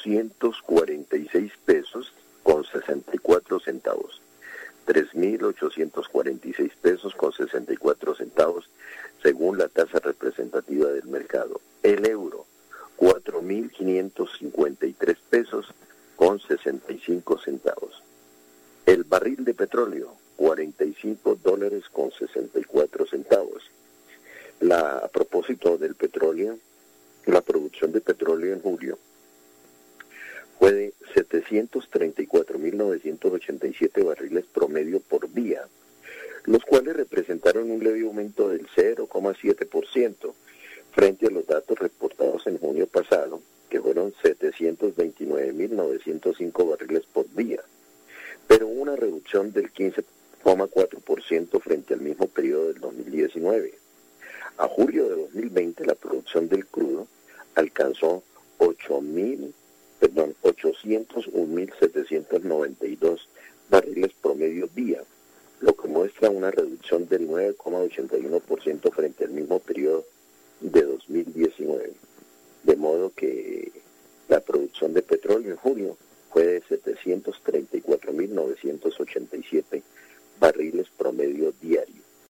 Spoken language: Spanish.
3.846 pesos con 64 centavos. 3.846 pesos con 64 centavos, según la tasa representativa del mercado. El euro, 4.553 pesos con 65 centavos. El barril de petróleo, $45 con 64 centavos. A propósito del petróleo, la producción de petróleo en julio fue de 734.987 barriles promedio por día, los cuales representaron un leve aumento del 0,7% frente a los datos reportados en junio pasado, que fueron 729.905 barriles por día, pero una reducción del 15,4% frente al mismo periodo del 2019. A julio de 2020, la producción del crudo alcanzó 801.792 barriles promedio día, lo que muestra una reducción del 9,81% frente al mismo periodo de 2019. De modo que la producción de petróleo en junio fue de 734.987 barriles promedio diario.